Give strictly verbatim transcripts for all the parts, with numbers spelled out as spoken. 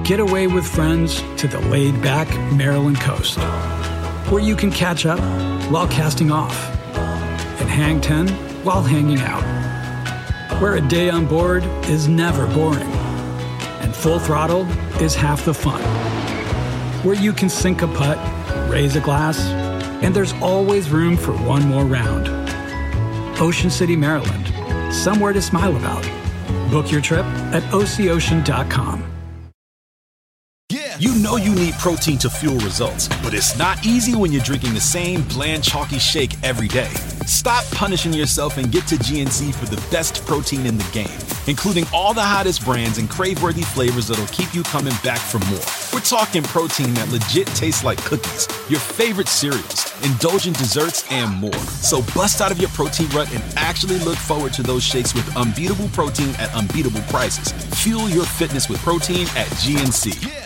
get away with friends to the laid-back Maryland coast, where you can catch up while casting off and hang ten while hanging out, where a day on board is never boring and full throttle is half the fun, where you can sink a putt, raise a glass, and there's always room for one more round. Ocean City, Maryland, somewhere to smile about. Book your trip at O C ocean dot com. You know you need protein to fuel results, but it's not easy when you're drinking the same bland, chalky shake every day. Stop punishing yourself and get to G N C for the best protein in the game, including all the hottest brands and crave-worthy flavors that'll keep you coming back for more. We're talking protein that legit tastes like cookies, your favorite cereals, indulgent desserts, and more. So bust out of your protein rut and actually look forward to those shakes with unbeatable protein at unbeatable prices. Fuel your fitness with protein at G N C. Yeah.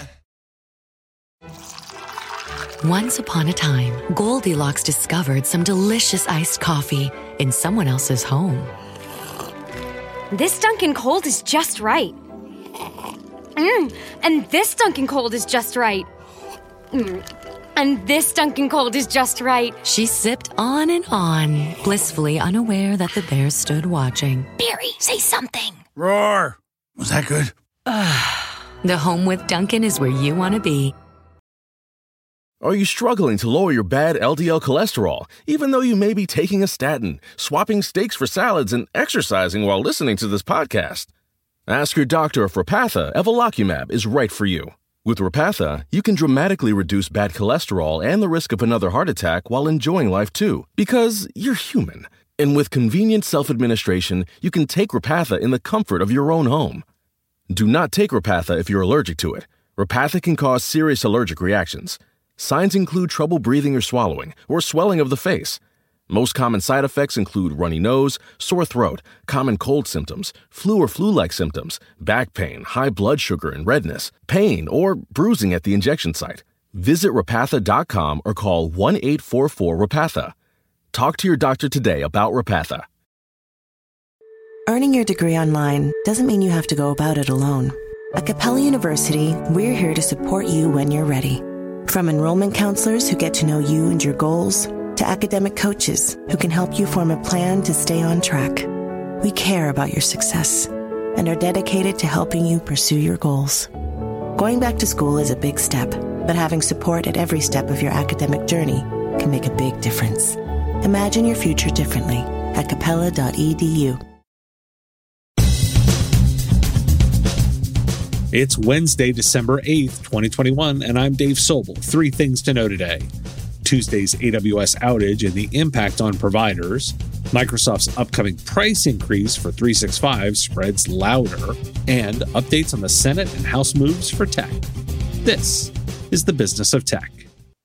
Once upon a time, Goldilocks discovered some delicious iced coffee in someone else's home. This Dunkin' Cold is just right. Mmm, and this Dunkin' Cold is just right. Mmm, and this Dunkin' Cold is just right. She sipped on and on, blissfully unaware that the bear stood watching. Barry, say something. Roar! Was that good? The home with Dunkin' is where you want to be. Are you struggling to lower your bad L D L cholesterol, even though you may be taking a statin, swapping steaks for salads, and exercising while listening to this podcast? Ask your doctor if Repatha Evolocumab is right for you. With Repatha, you can dramatically reduce bad cholesterol and the risk of another heart attack while enjoying life too, because you're human. And with convenient self-administration, you can take Repatha in the comfort of your own home. Do not take Repatha if you're allergic to it. Repatha can cause serious allergic reactions. Signs include trouble breathing or swallowing, or swelling of the face. Most common side effects include runny nose, sore throat, common cold symptoms, flu or flu-like symptoms, back pain, high blood sugar and redness, pain, or bruising at the injection site. Visit Repatha dot com or call one eight four four Repatha. Talk to your doctor today about Repatha. Earning your degree online doesn't mean you have to go about it alone. At Capella University, we're here to support you when you're ready. From enrollment counselors who get to know you and your goals, to academic coaches who can help you form a plan to stay on track. We care about your success and are dedicated to helping you pursue your goals. Going back to school is a big step, but having support at every step of your academic journey can make a big difference. Imagine your future differently at capella dot e d u. It's Wednesday, December eighth, twenty twenty-one, and I'm Dave Sobel. Three things to know today. Tuesday's A W S outage and the impact on providers. Microsoft's upcoming price increase for three sixty-five spreads louder. And updates on the Senate and House moves for tech. This is the Business of Tech.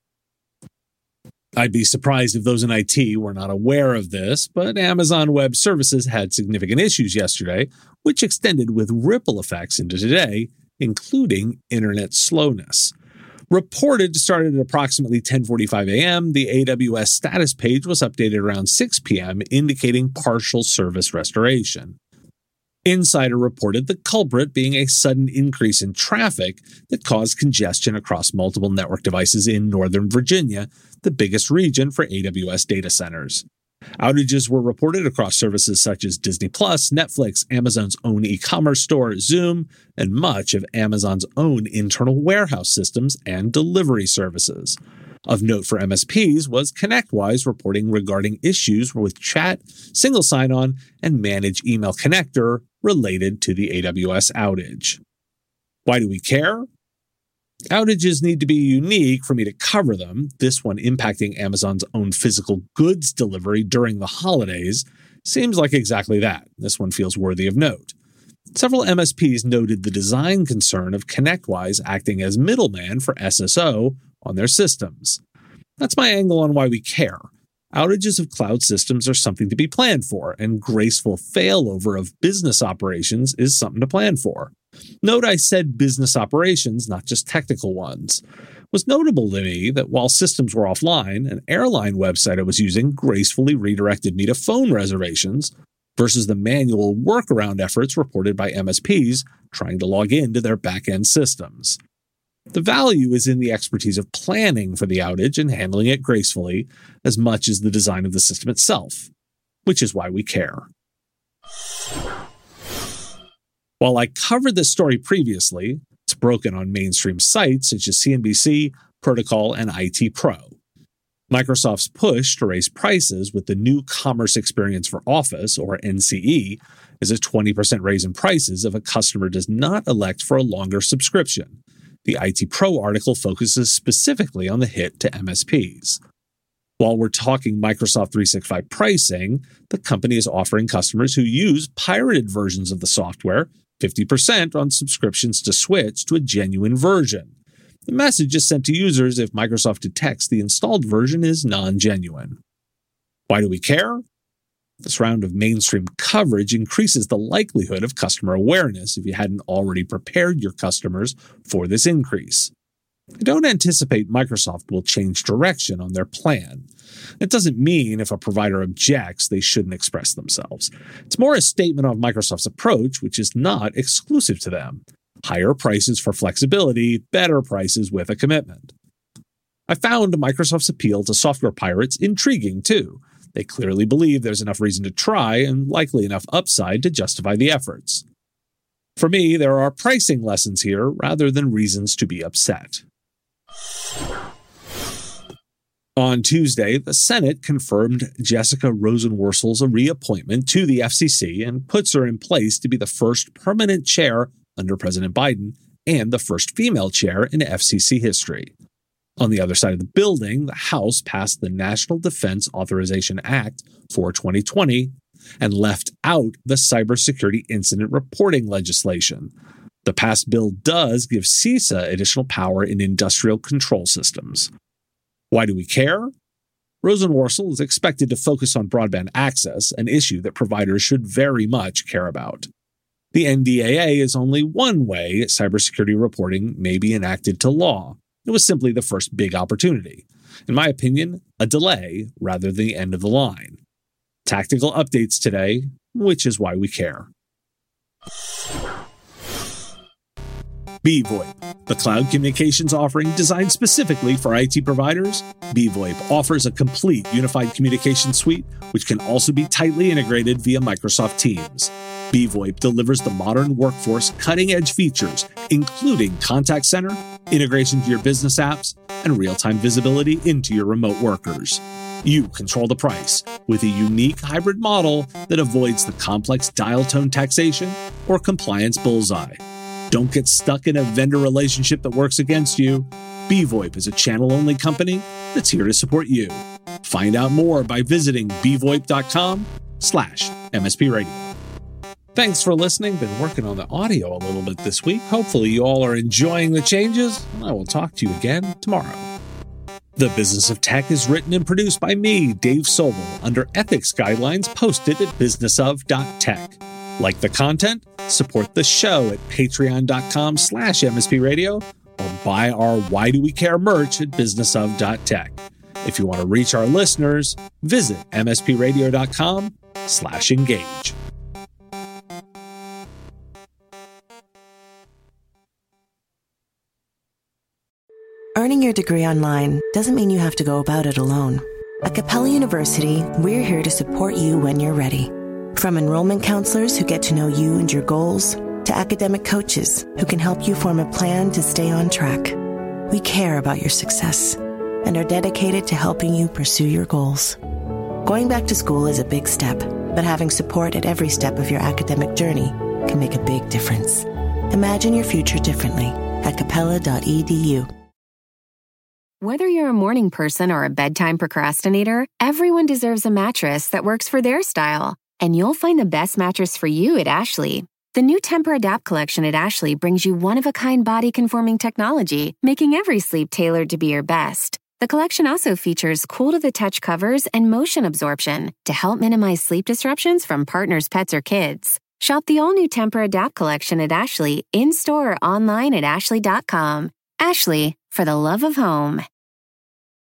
I'd be surprised if those in I T were not aware of this, but Amazon Web Services had significant issues yesterday, which extended with ripple effects into today, including internet slowness. Reported to start at approximately ten forty-five a.m., the A W S status page was updated around six p.m., indicating partial service restoration. Insider reported the culprit being a sudden increase in traffic that caused congestion across multiple network devices in Northern Virginia, the biggest region for A W S data centers. Outages were reported across services such as Disney Plus, Netflix, Amazon's own e-commerce store, Zoom, and much of Amazon's own internal warehouse systems and delivery services. Of note for M S Ps was ConnectWise reporting regarding issues with chat, single sign-on, and manage email connector related to the A W S outage. Why do we care? Outages need to be unique for me to cover them. This one impacting Amazon's own physical goods delivery during the holidays seems like exactly that. This one feels worthy of note. Several M S Ps noted the design concern of ConnectWise acting as middleman for S S O on their systems. That's my angle on why we care. Outages of cloud systems are something to be planned for, and graceful failover of business operations is something to plan for. Note I said business operations, not just technical ones. It was notable to me that while systems were offline, an airline website I was using gracefully redirected me to phone reservations versus the manual workaround efforts reported by M S Ps trying to log into their back-end systems. The value is in the expertise of planning for the outage and handling it gracefully as much as the design of the system itself, which is why we care. While I covered this story previously, it's broken on mainstream sites such as C N B C, Protocol, and I T Pro. Microsoft's push to raise prices with the new Commerce Experience for Office, or N C E, is a twenty percent raise in prices if a customer does not elect for a longer subscription. The I T Pro article focuses specifically on the hit to M S Ps. While we're talking Microsoft three sixty-five pricing, the company is offering customers who use pirated versions of the software fifty percent on subscriptions to switch to a genuine version. The message is sent to users if Microsoft detects the installed version is non-genuine. Why do we care? This round of mainstream coverage increases the likelihood of customer awareness if you hadn't already prepared your customers for this increase. I don't anticipate Microsoft will change direction on their plan. It doesn't mean if a provider objects, they shouldn't express themselves. It's more a statement of Microsoft's approach, which is not exclusive to them. Higher prices for flexibility, better prices with a commitment. I found Microsoft's appeal to software pirates intriguing, too. They clearly believe there's enough reason to try and likely enough upside to justify the efforts. For me, there are pricing lessons here rather than reasons to be upset. On Tuesday, the Senate confirmed Jessica Rosenworcel's reappointment to the F C C and puts her in place to be the first permanent chair under President Biden and the first female chair in F C C history. On the other side of the building, the House passed the National Defense Authorization Act for twenty twenty and left out the cybersecurity incident reporting legislation. The passed bill does give CISA additional power in industrial control systems. Why do we care? Rosenworcel is expected to focus on broadband access, an issue that providers should very much care about. The N D A A is only one way cybersecurity reporting may be enacted to law. It was simply the first big opportunity. In my opinion, a delay rather than the end of the line. Tactical updates today, which is why we care. BVoIP, the cloud communications offering designed specifically for I T providers. BVoIP offers a complete unified communication suite, which can also be tightly integrated via Microsoft Teams. BVoIP delivers the modern workforce cutting-edge features, including contact center, integration to your business apps, and real-time visibility into your remote workers. You control the price with a unique hybrid model that avoids the complex dial tone taxation or compliance bullseye. Don't get stuck in a vendor relationship that works against you. BVoIP is a channel-only company that's here to support you. Find out more by visiting bvoip.com slash MSP Radio. Thanks for listening. Been working on the audio a little bit this week. Hopefully you all are enjoying the changes, and I will talk to you again tomorrow. The Business of Tech is written and produced by me, Dave Sobel, under ethics guidelines posted at business of dot tech. Like the content? Support the show at patreon.com slash MSP Radio or buy our Why Do We Care merch at business of dot tech. If you want to reach our listeners, visit mspradio.com slash engage. Earning your degree online doesn't mean you have to go about it alone. At Capella University, we're here to support you when you're ready. From enrollment counselors who get to know you and your goals, to academic coaches who can help you form a plan to stay on track. We care about your success and are dedicated to helping you pursue your goals. Going back to school is a big step, but having support at every step of your academic journey can make a big difference. Imagine your future differently at capella dot e d u. Whether you're a morning person or a bedtime procrastinator, everyone deserves a mattress that works for their style. And you'll find the best mattress for you at Ashley. The new Tempur-Adapt collection at Ashley brings you one-of-a-kind body-conforming technology, making every sleep tailored to be your best. The collection also features cool-to-the-touch covers and motion absorption to help minimize sleep disruptions from partners, pets, or kids. Shop the all-new Tempur-Adapt collection at Ashley, in-store or online at ashley dot com. Ashley, for the love of home.